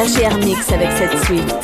RJR Mix avec cette suite.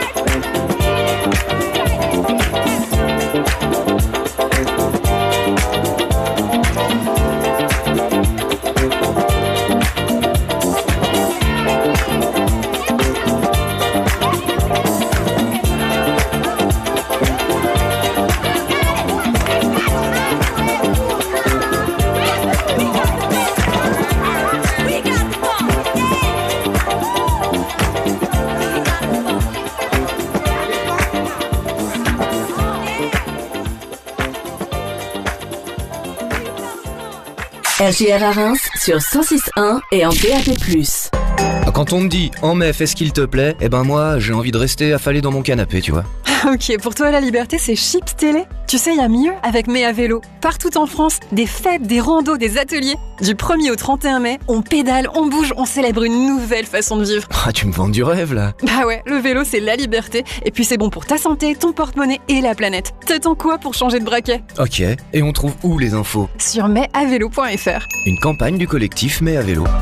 RJR à Reims sur 106.1 et en DAB+. Quand on me dit « En mai, fais ce qu'il te plaît », eh ben moi, j'ai envie de rester affalé dans mon canapé, tu vois. Ok, pour toi la liberté c'est Chips Télé. Tu sais, il y a mieux avec Mai à vélo. Partout en France, des fêtes, des randos, des ateliers. Du 1er au 31 mai, on pédale, on bouge, on célèbre une nouvelle façon de vivre. Ah, tu me vends du rêve là. Bah ouais, le vélo c'est la liberté. Et puis c'est bon pour ta santé, ton porte-monnaie et la planète. T'attends quoi pour changer de braquet? Ok, et on trouve où les infos? Sur maisavélo.fr. Une campagne du collectif Mai à vélo.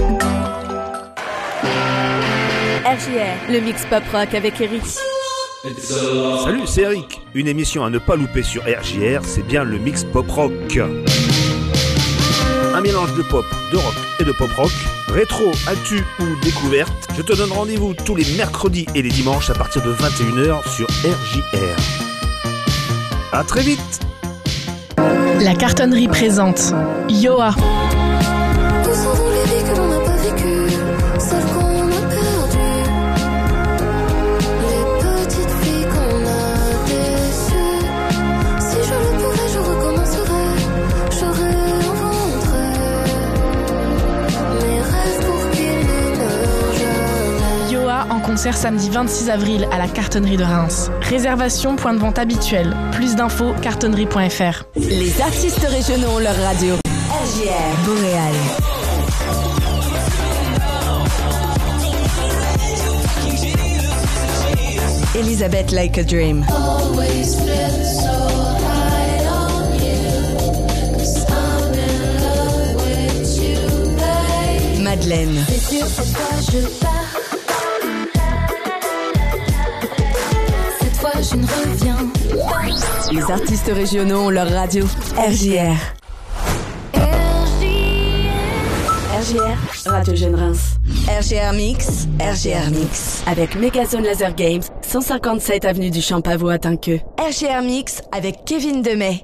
RJR, le mix pop rock avec Eric. Salut, c'est Eric. Une émission à ne pas louper sur RJR, c'est bien le mix pop rock. Un mélange de pop, de rock et de pop rock, rétro, actu ou découverte. Je te donne rendez-vous tous les mercredis et les dimanches à partir de 21h sur RJR. À très vite. La cartonnerie présente Yoa. En concert samedi 26 avril à la cartonnerie de Reims. Réservation, point de vente habituel. Plus d'infos, cartonnerie.fr. Les artistes régionaux ont leur radio. RJR Boréal. Elisabeth Like a Dream. Madeleine. C'est sûr, cette fois je pars. Cette fois je ne reviens pas. Les artistes régionaux ont leur radio. RJR. RJR, Radio Jeune Reims. RJR Mix, RJR Mix. Avec Megazone Laser Games, 157 avenue du Champavot à Tinqueux. RJR Mix avec Kevin Demey.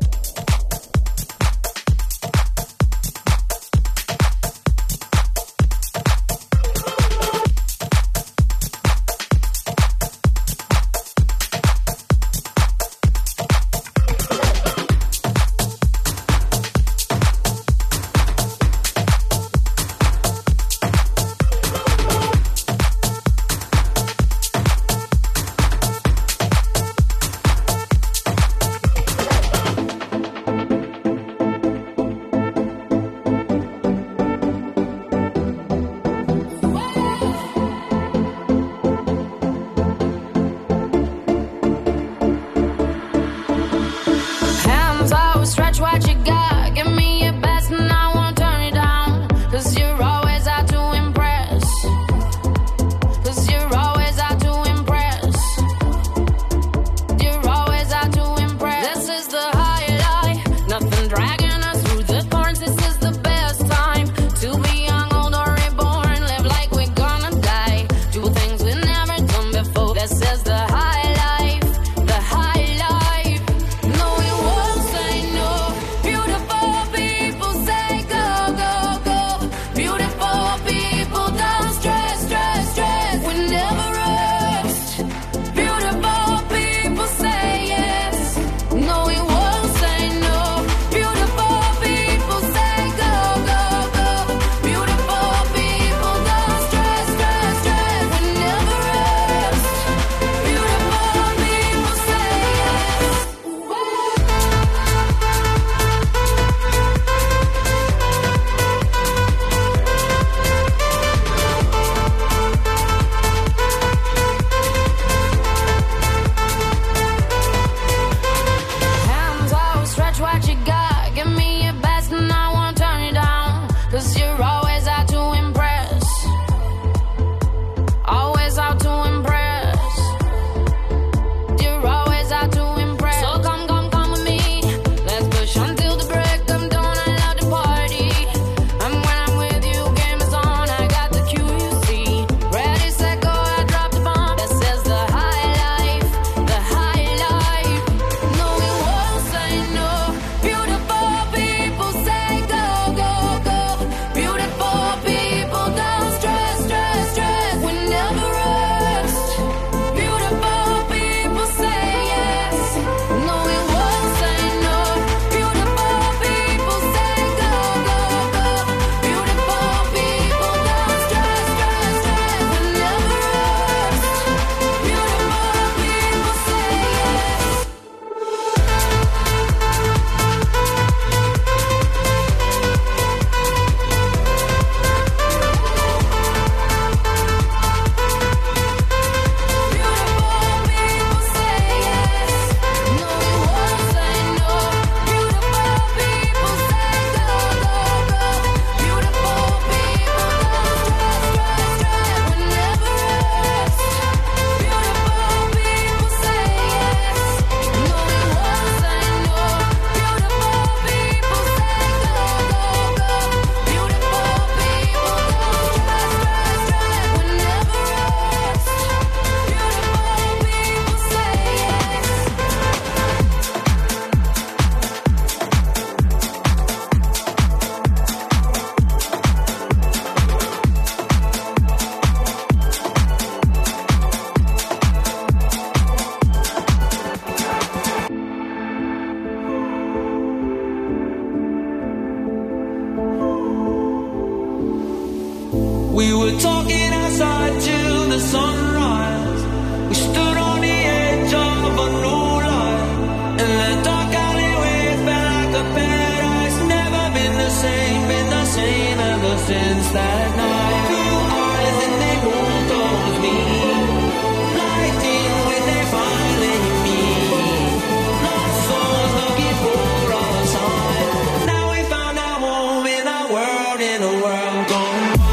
We were talking outside till the sunrise. We stood on the edge of a new life. And that dark alleyway felt like a paradise. Never been the same ever since that night. Blue eyes and they moved towards me. Lightning when they finally meet. Lost souls looking for a sign. Now we found our home in a world gone wild.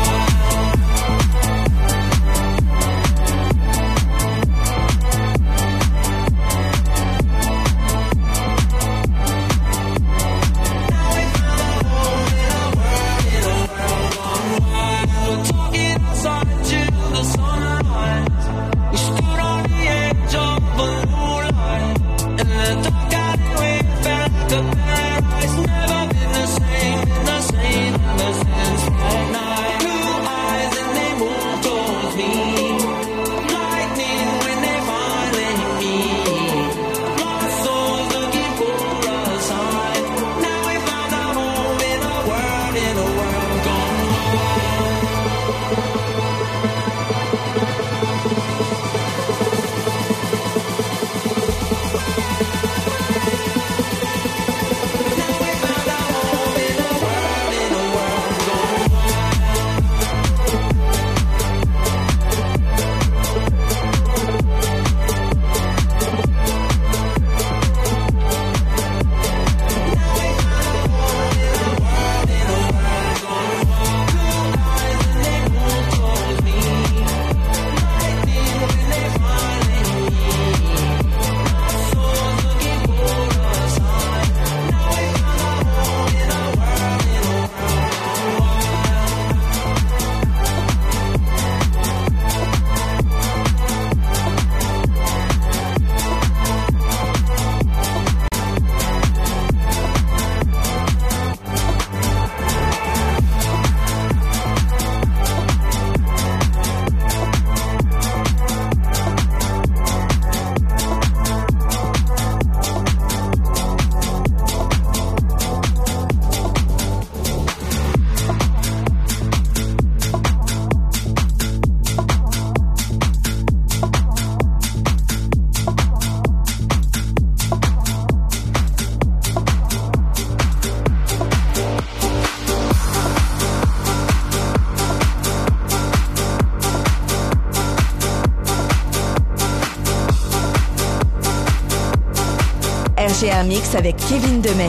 RGR Mix avec Kevin Demey.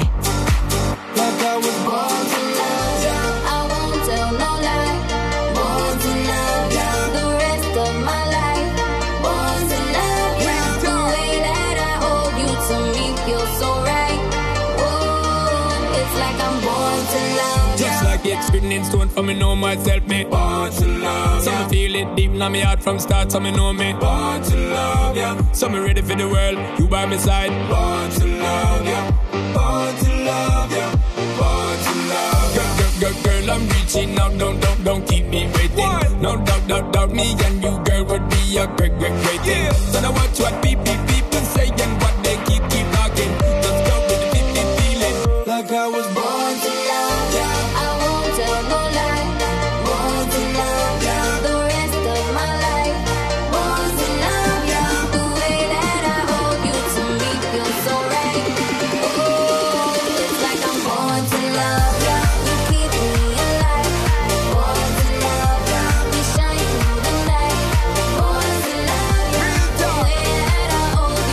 Experience don't for me know myself, me born to love. Some me feel it deep in my heart from start, some me know me born to love, yeah. Some me ready for the world, you by my side. Born to love, yeah. Born to love, yeah. Born to love, yeah. Girl, I'm reaching out, don't keep me waiting. What? No doubt, me and you, girl, would be a great thing. Yeah. So now watch what people say and what they keep talking. Let's go with the feeling, like I was born to love, yeah. Tell no lie, born to love ya. The rest of my life, born to love ya. The way that I hold you to me feels so right. Oh, it's like I'm born to love ya. You keep me alive, born to love ya. We shine through the night, born to love ya. The way that I hold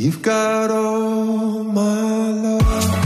You've got all my love.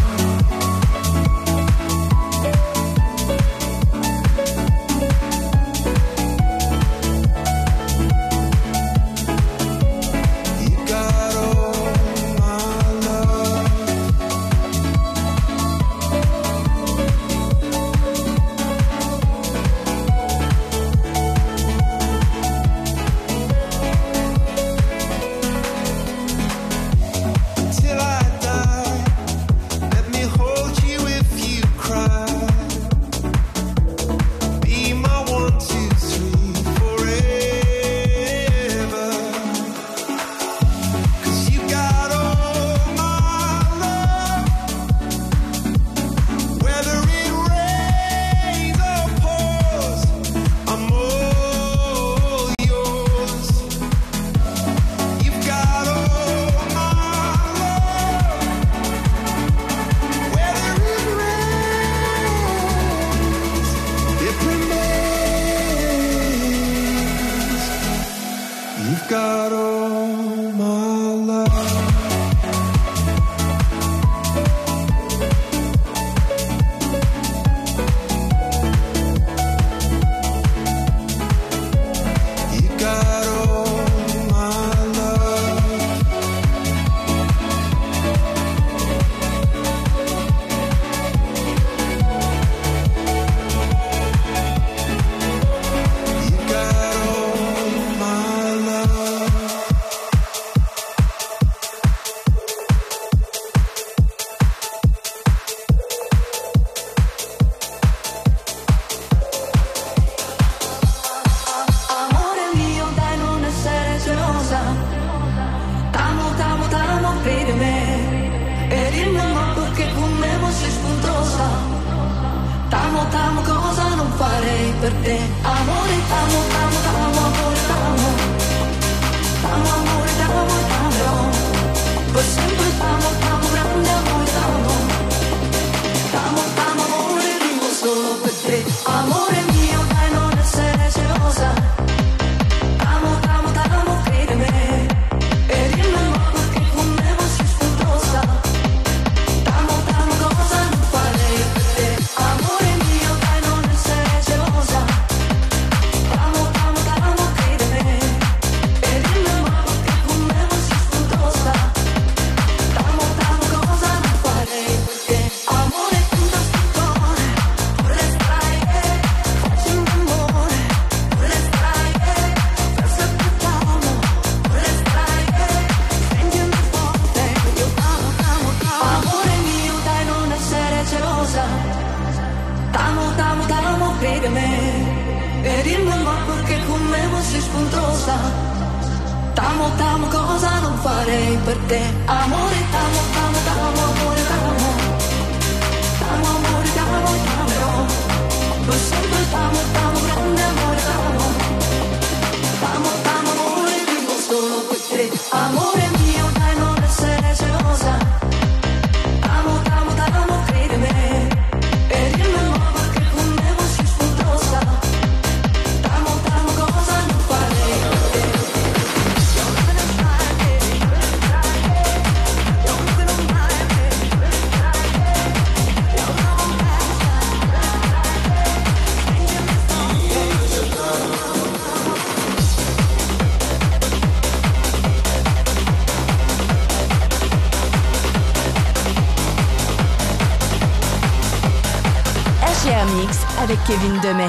Avec Kevin Demey.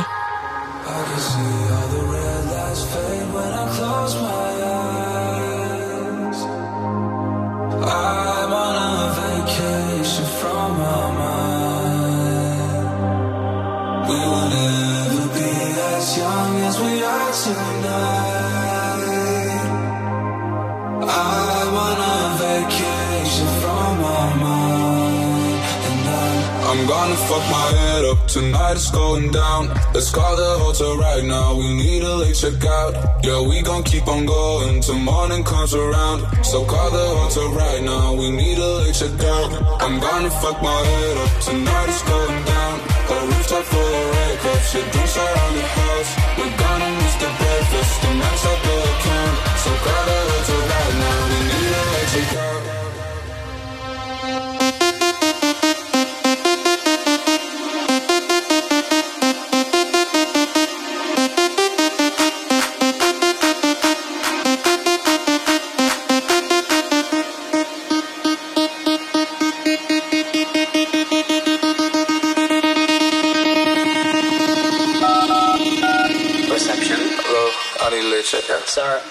I'm gonna fuck my head up, tonight it's going down. Let's call the hotel right now, we need a late checkout. Yeah, we gon' keep on going till morning comes around. So call the hotel right now, we need a late checkout. I'm gonna fuck my head up, tonight it's going down. A rooftop full of red cups, your drinks around the house. We're gonna miss the breakfast, the max up the account. So call the hotel right now, we need a late checkout.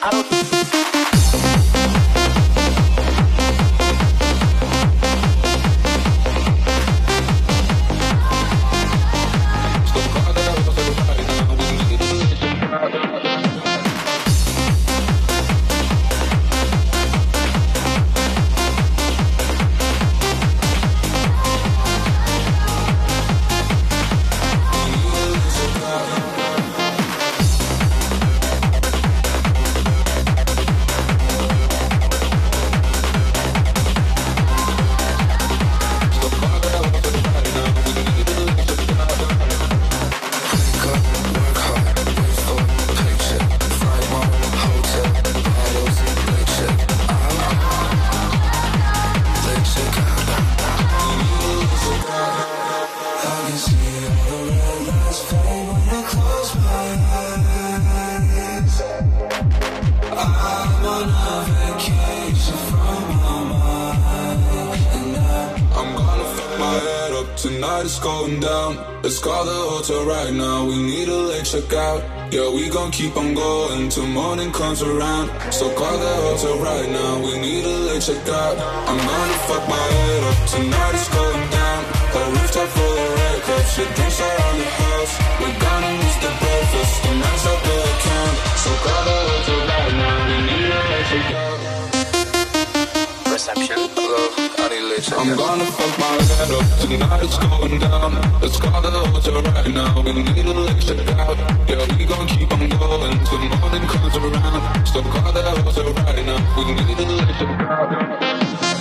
Tonight is going down. Let's call the hotel right now. We need a late checkout. Yeah, we gon' keep on going till morning comes around. So call the hotel right now. We need a late checkout. I'm gonna fuck my head up. Tonight is going down. A rooftop full of red cups. Your drinks around the house. We're gonna miss the breakfast. The nights up the account. So call the hotel right now. We need a late checkout. Reception. Hello. I'm gonna fuck my head up. Tonight it's going down. Let's call the hotel right now. We need a late checkout. Yeah, we gon' keep on going till morning comes around. So call the hotel right now. We need a late checkout.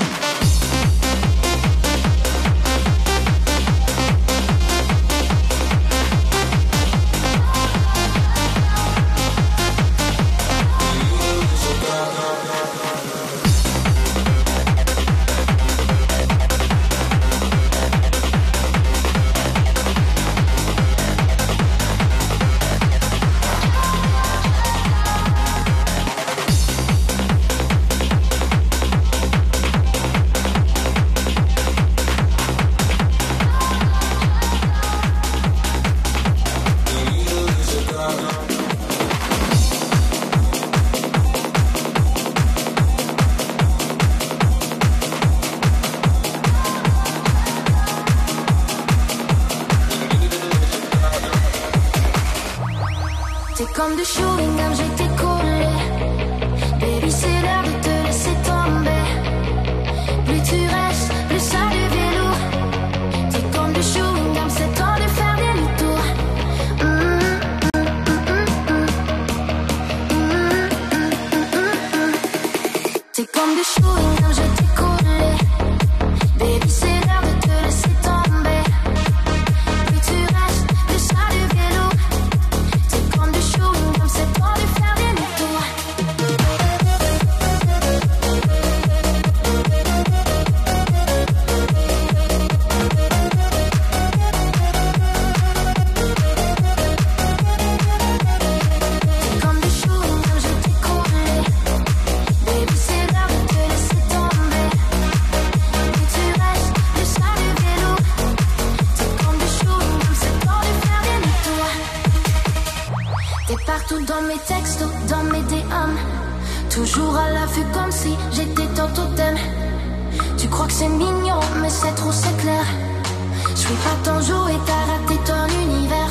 T'es comme du chewing-gum, je t'ai collé. Baby, c'est l'heure de te laisser tomber. Plus tu restes, plus ça devient lourd. T'es comme du chewing-gum, c'est temps de faire demi-tour. T'es comme du chewing-gum, je t'ai collé. Baby, c'est l'heure de te laisser tomber. Plus tu restes, plus ça devient lourd. T'es comme du chewing-gum, c'est temps de faire demi-tour. T'es comme du chewing-gum, je t'ai collé. Baby, c'est l'heure de te laisser tomber. Plus tu restes, plus ça devient lourd. T'es comme du chewing-gum, c'est temps de faire demi-tour. T'es partout dans mes textos, dans mes DM. Toujours à l'affût comme si j'étais ton totem. Tu crois que c'est mignon, mais c'est trop, c'est clair. Je suis pas ton jouet, t'as raté ton univers.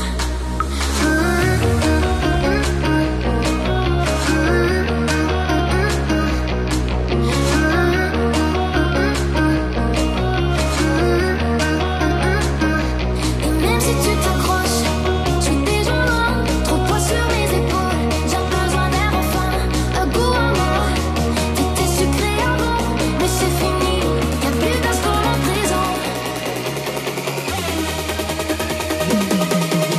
Et même si tu t'accroches, je suis déjà loin. Trop poids sur mes épaules, j'ai besoin d'air enfin. Un goût en moi, t'étais sucré avant, mais c'est fini. Y'a plus d'alcool en prison.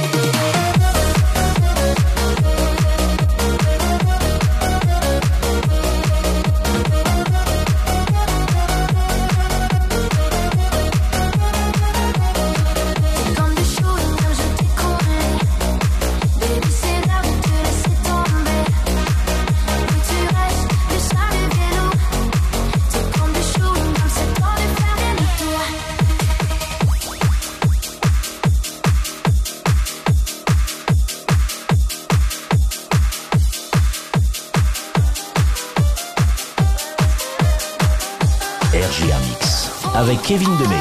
RJR Mix avec Kevin Demey.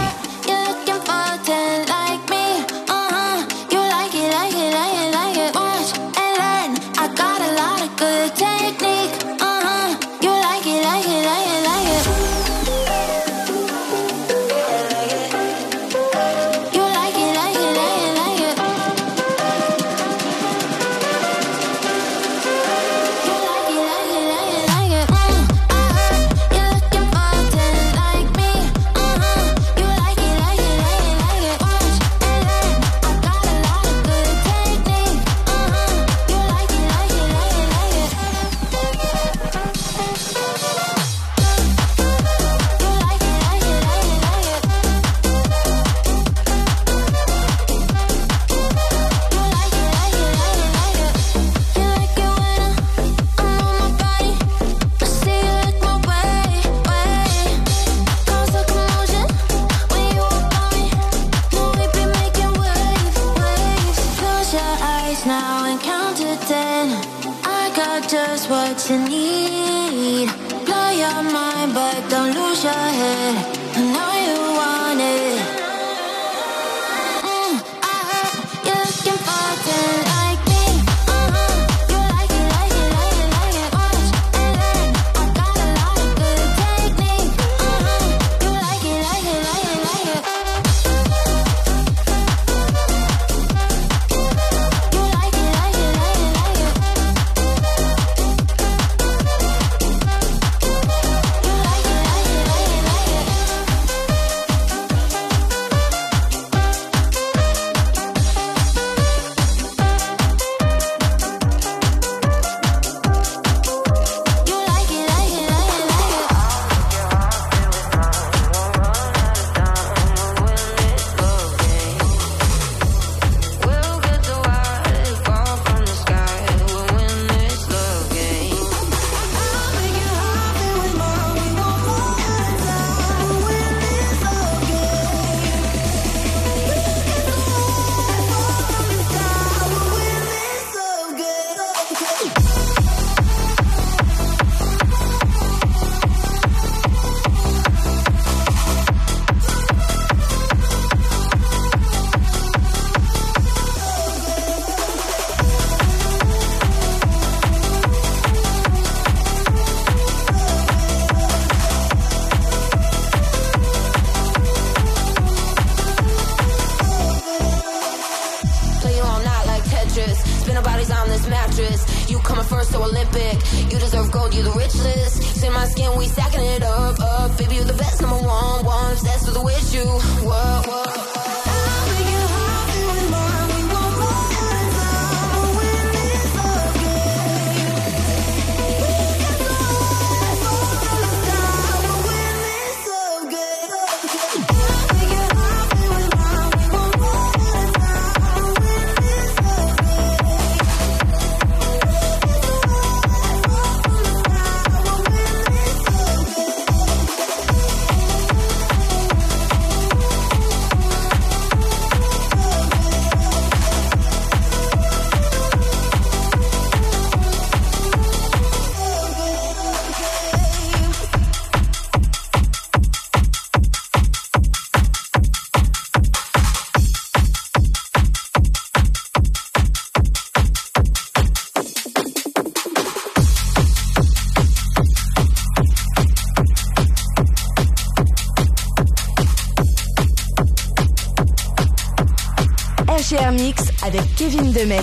RJR Mix avec Kevin Demey.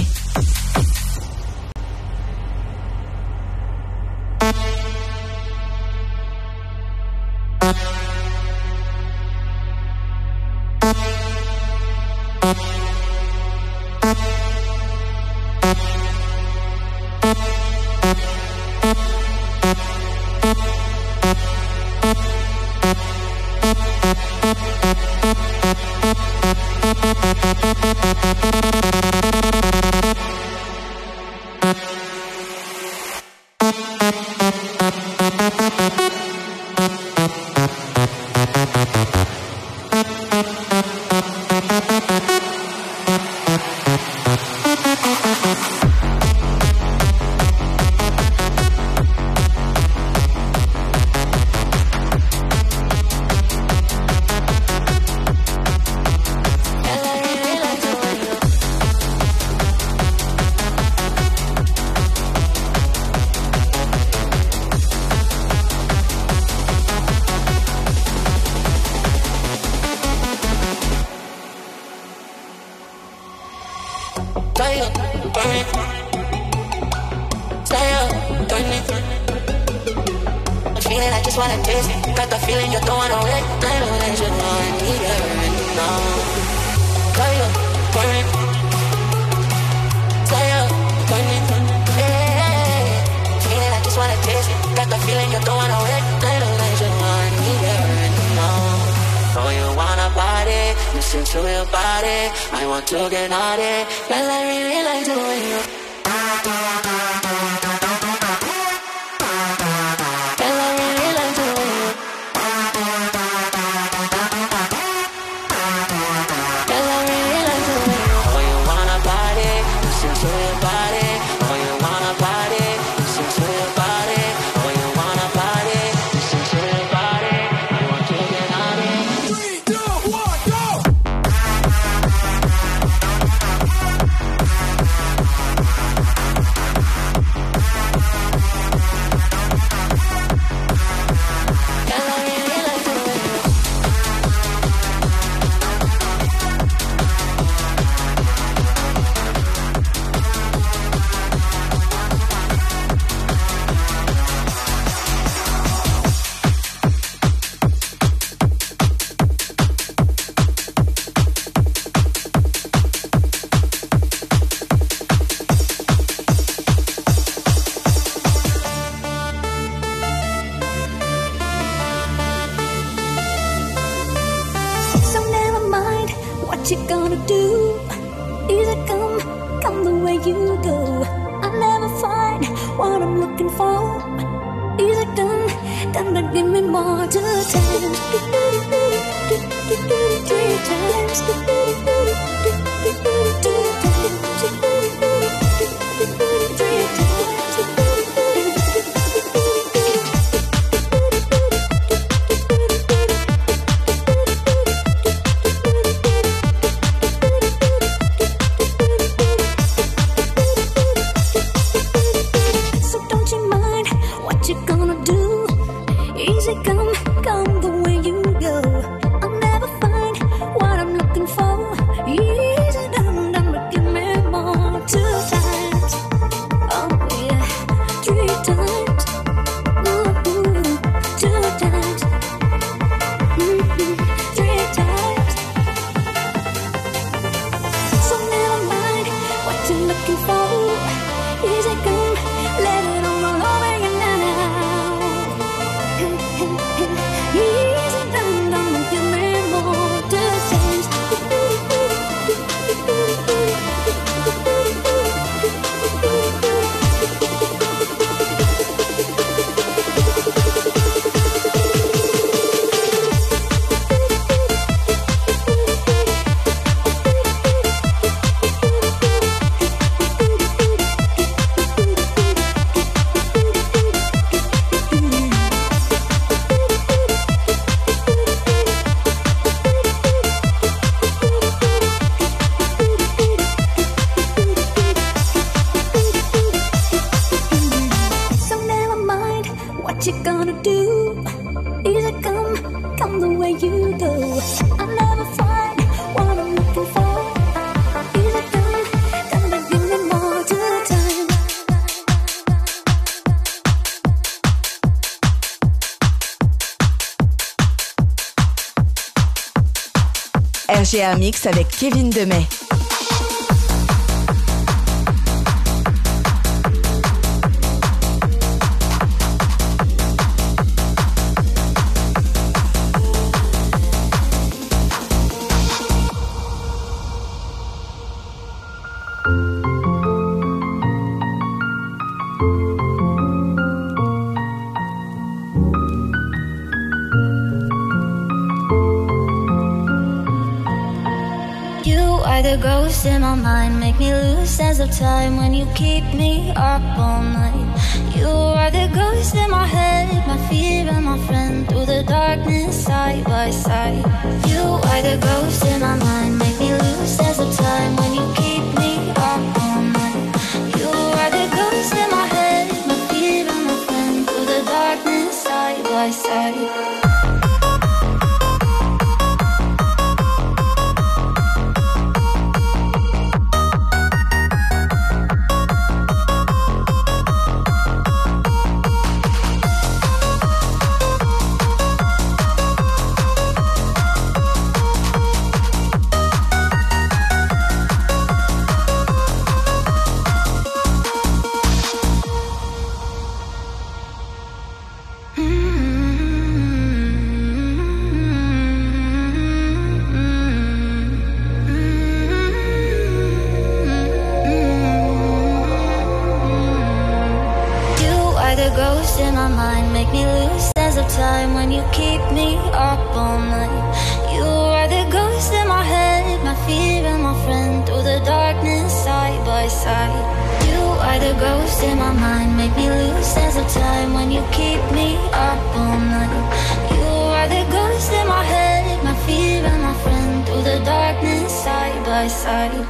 just wanna taste it. Got the feeling you're throwing away. Little things you know I need it right now. Play up, burn. Play up, burn. Yeah, feeling I just wanna taste it. Got the feeling you're throwing away. Little things you know I need it right now. Oh, you wanna body, listen to your body. I want to get naughty. Girl, I really like the way you. what you gonna do? Easy come the way you go. I'll never find what I'm looking for. Easy done to give me more to times. 3 times. 3 times. Come the way you go. I'll never find what I'm looking for. Easy done, but give me more. 2 times, oh yeah, 3 times, ooh, 2 times, 3 times. So never mind what you're looking for. Easy come, let it all over you now. Easy done, give me more 2 times. What you gonna do? Easy come the way you go. I'll never find what I'm looking for. Easy come to give me more 2 times. RGR Mix avec Kevin Demey. The ghost in my mind make me lose sense of time when you keep me up all night. You are the ghost in my head, my fear and my friend through the darkness side by side. You are the ghost in my mind, make me lose sense of time when you keep me up all night. You are the ghost in my head, my fear and my friend through the darkness side by side. mind, make me lose sense of time when you keep me up all night. You are the ghost in my head, my fear and my friend, through the darkness side by side. You are the ghost in my mind, make me lose sense of time when you keep me up all night. You are the ghost in my head, my fear and my friend, through the darkness side by side.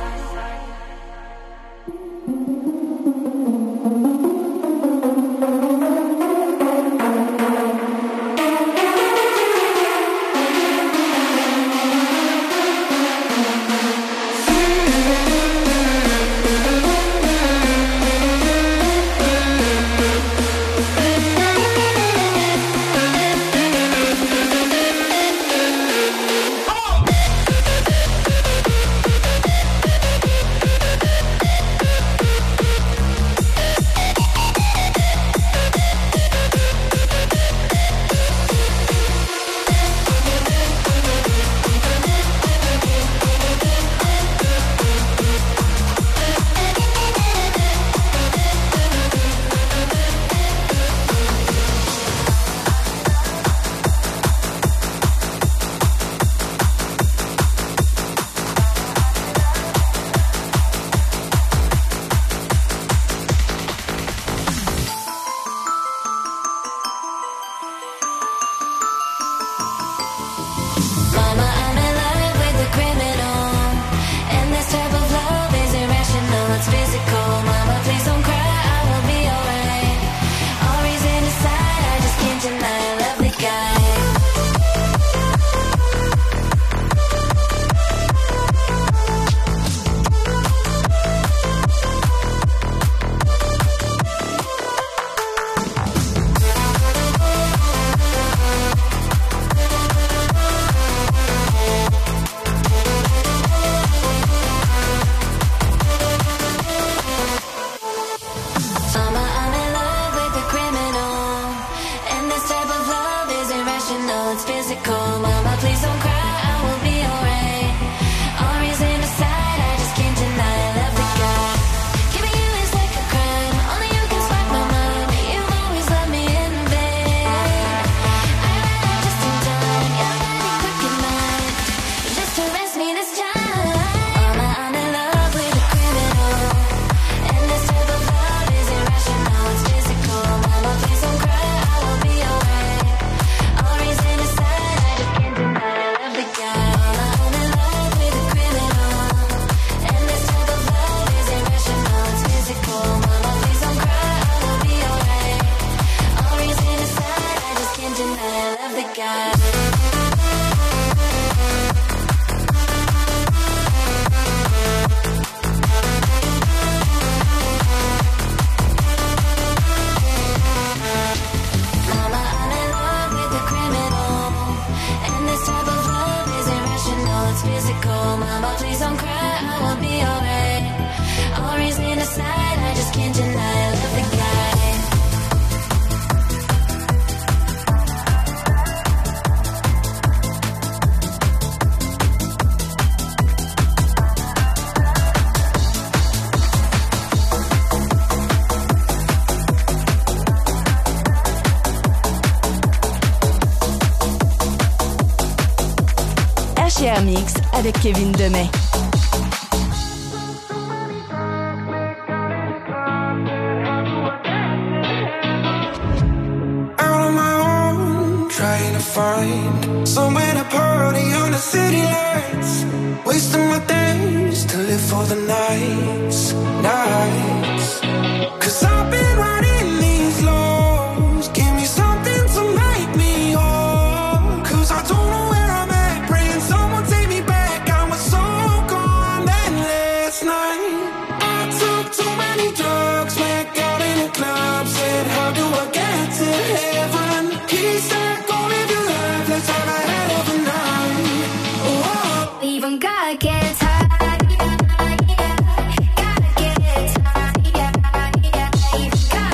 RGR Mix avec Kevin Demey. Out on my own, trying to find somewhere to party on the city lights. Wasting my days to live for the nights. 'Cause I've been riding these lows. Give me something to make me whole. 'Cause I don't know where I'm at. Praying someone take me back. I was so gone that last night. I took too many drugs, went out in a club, said how do I get to heaven? He said go live your life, let's have a hell of a night. Oh, even God gets high. Gotta get high.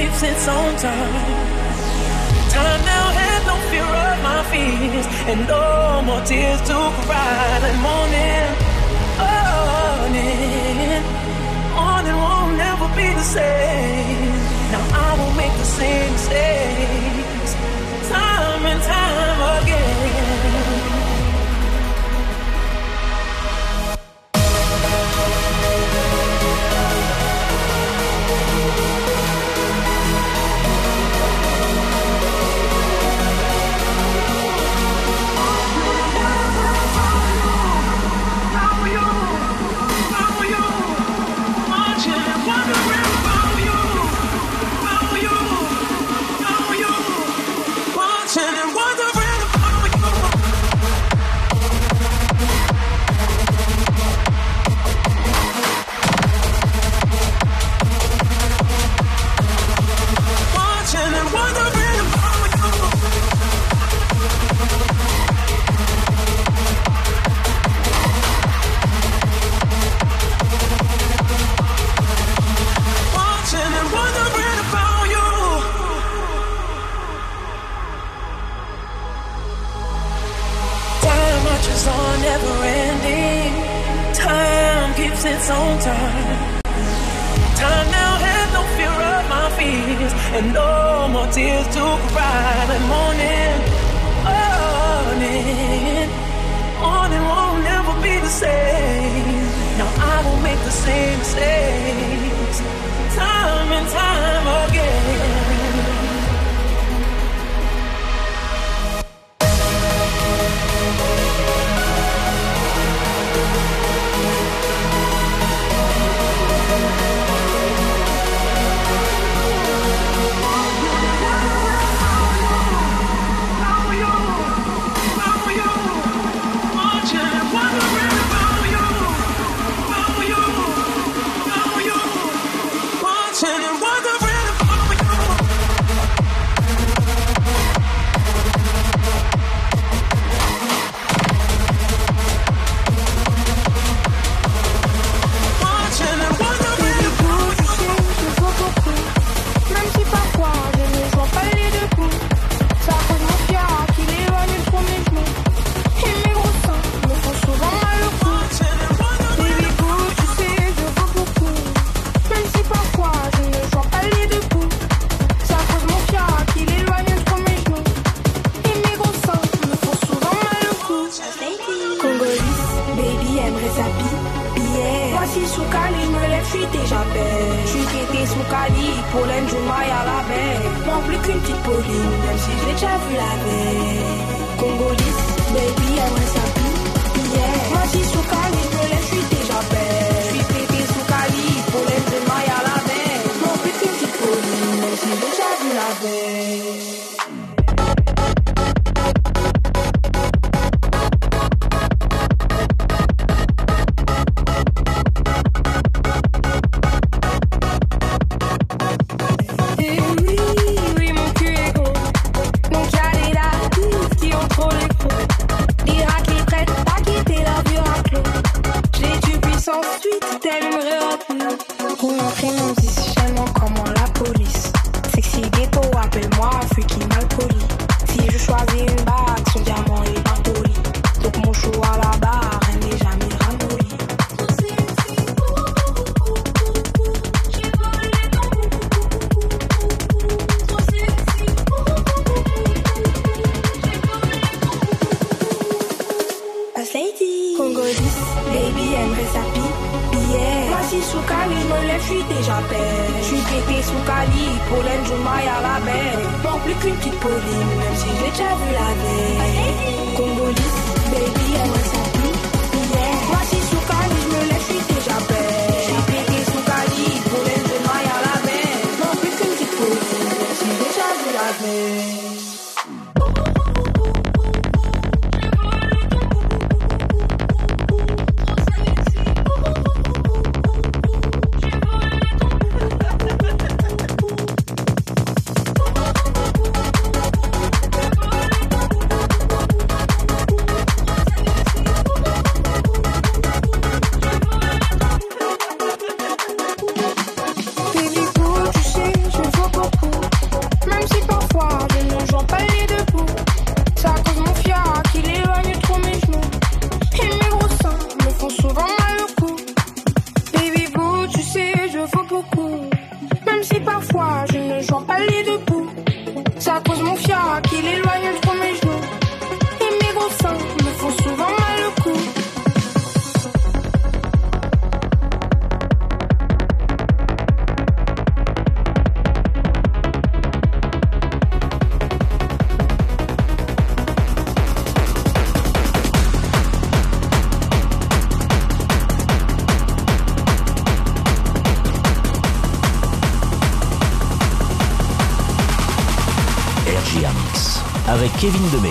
keeps its own time. Time now has no fear of my fears, and no more tears to cry. And morning won't never be the same. Now I won't make the same mistakes, time and time again. Its own time. Time now has no fear of my fears, and no more tears to cry. And morning won't never be the same. Now I won't make the same mistakes, time and time again. RJR Mix avec Kevin Demey.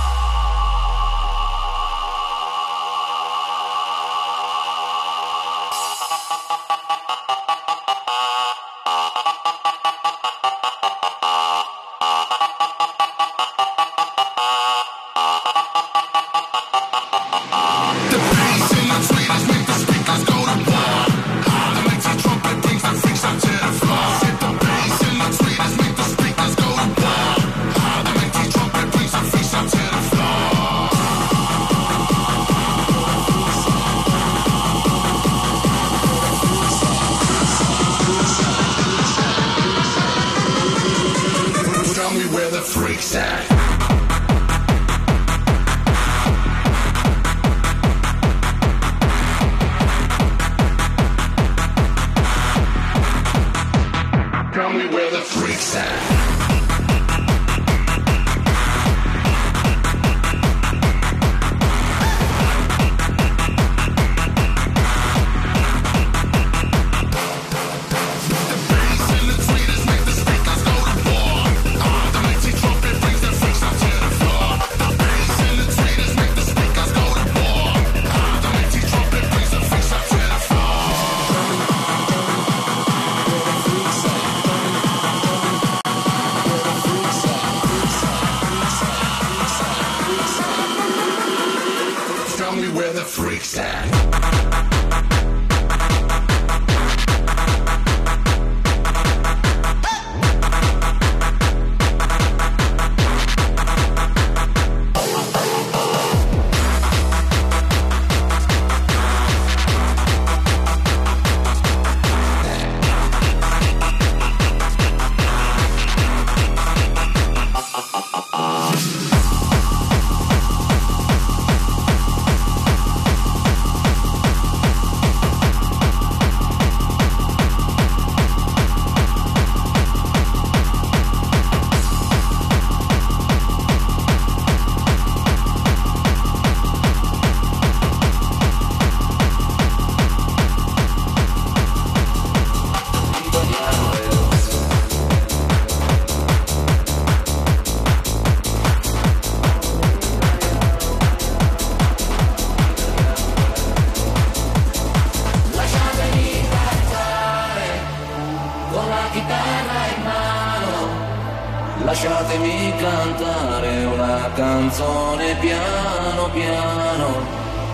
Lasciatemi cantare una canzone piano piano.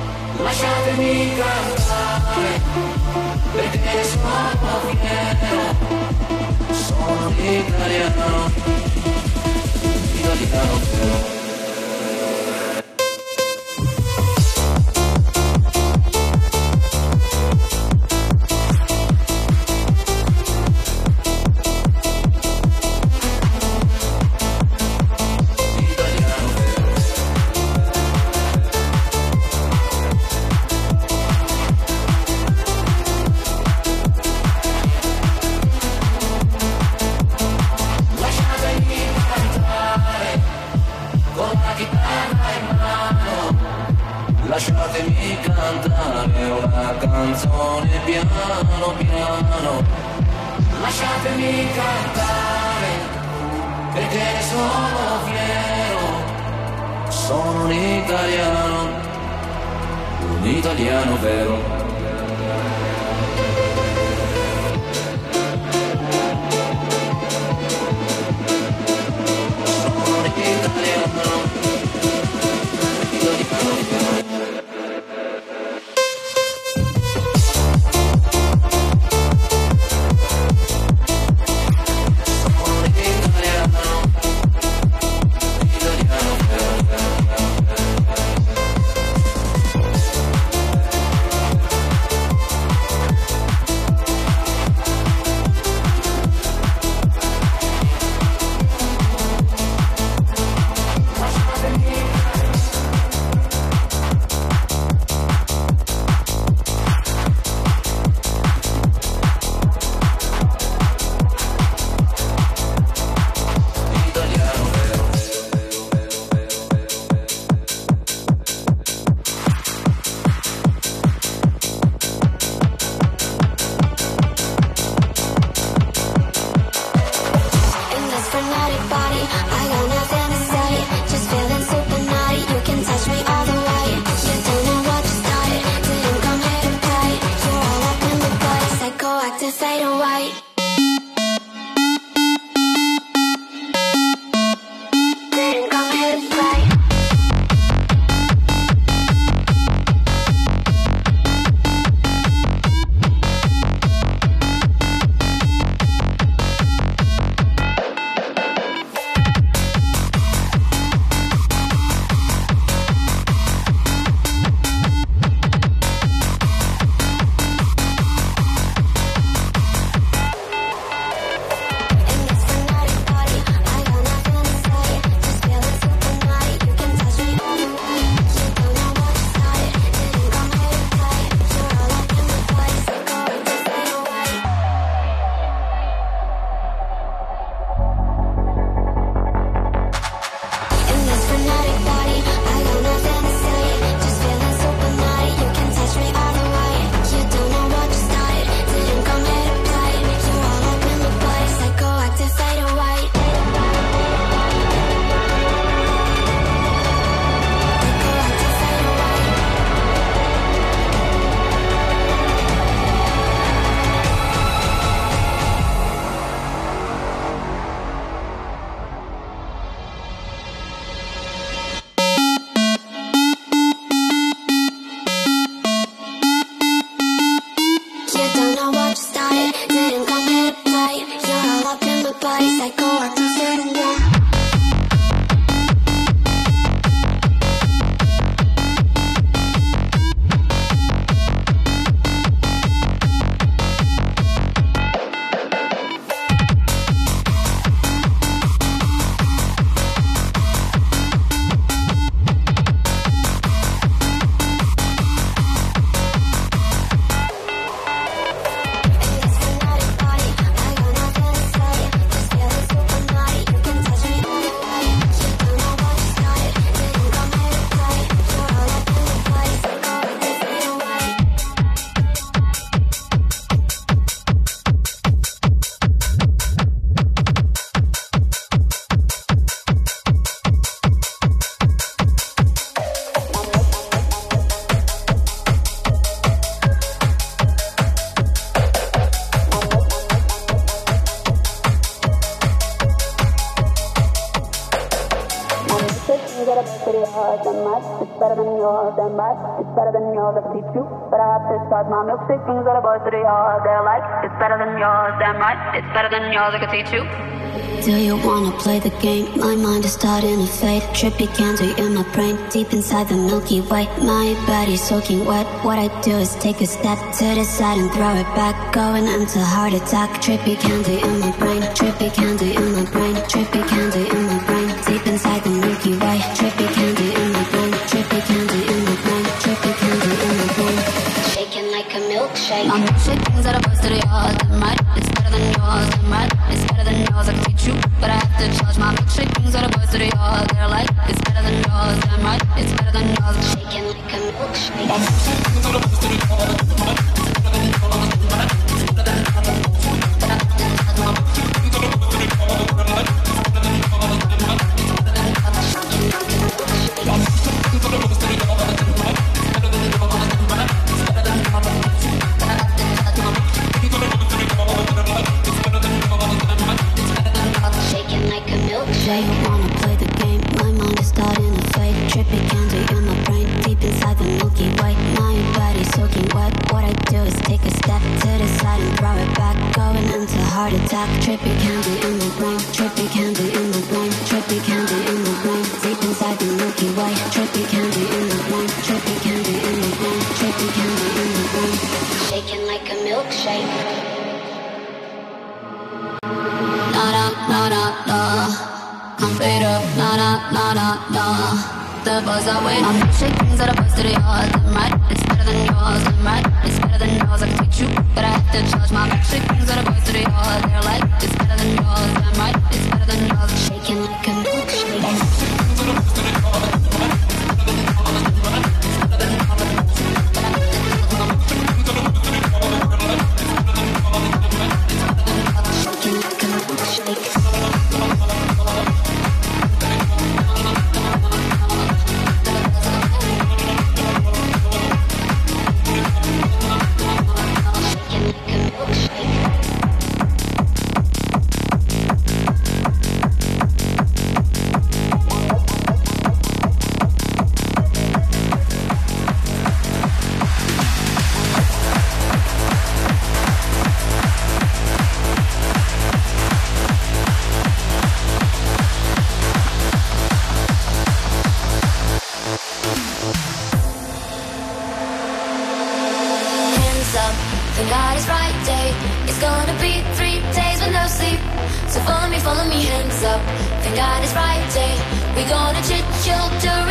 Lasciatemi cantare perché sono fiero. Sono italiano, italiano vero. Lasciatemi cantare una canzone piano piano. Lasciatemi cantare perché sono fiero. Sono un italiano vero. Body, I got nothing. fade away. My milkshake brings all the boys to the yard. They're like, it's better than yours. Damn right, it's better than yours. I can teach you. Do you wanna play the game? My mind is starting to fade. Trippy candy in my brain, deep inside the Milky Way. My body's soaking wet. What I do is take a step to the side and throw it back. Going into heart attack. Trippy candy in my brain. Trippy candy in my brain. Trippy candy in my brain, deep inside the Milky Way. Trippy candy in my brain. Trippy candy in my brain. Trippy candy in my brain. Shaking like a milkshake. My milkshake brings all the boys to the yard. Damn right, it's better than yours. Damn right, it's better than yours. I can teach you, but I have to charge. My milkshake brings all the boys to the yard. They're like, it's better than yours. Damn right, it's better than yours. Shaking like a milkshake. My milkshake brings all the boys to the yard. Damn right, it's better than yours. Damn right, it's better than yours. But I have to charge. My milkshake brings all the boys to the yard. They're like, it's better than yours. Damn right, it's better than yours. Shaking like a milkshake. My milkshake brings all the boys to the yard. Damn right, it's better than yours. Damn right, it's better than yours. But I have to charge. My milkshake brings all the boys to the yard. They're like, it's better than yours. Damn right, it's better than yours. Shaking like a milkshake. You wanna play the game? My mind is starting to fade. Trippy candy in my brain, deep inside the Milky Way. My body's soaking wet. What I do is take a step to the side and throw it back. Going into heart attack. Trippy candy in my brain. Trippy candy in my brain. Trippy candy in my brain, deep inside the Milky Way. Trippy candy in my brain. Trippy candy in my brain. Trippy candy in my brain. Shaking like a milkshake. Na na na na na. I'm fed up. Na na na na na. The buzz away. My milkshake brings all the boys to the yard. Damn right, it's better than yours. Damn right, it's better than yours. I can teach you, but I have to charge. My milkshake brings all the boys to the yard. They're like, it's better than yours. Damn right, it's better than yours. Shaking like a milkshake. My milkshake brings all the boys to the yard. Damn right, it's better than yours. Damn right, it's better than yours. But I have to charge. My milkshake brings all the boys to the yard. They're like, it's better than yours. Damn right, it's better than yours. Shaking like a milkshake. Hands up, thank God it's Friday. It's gonna be 3 days with no sleep. So follow me, hands up. Thank God it's Friday. We gonna chill, do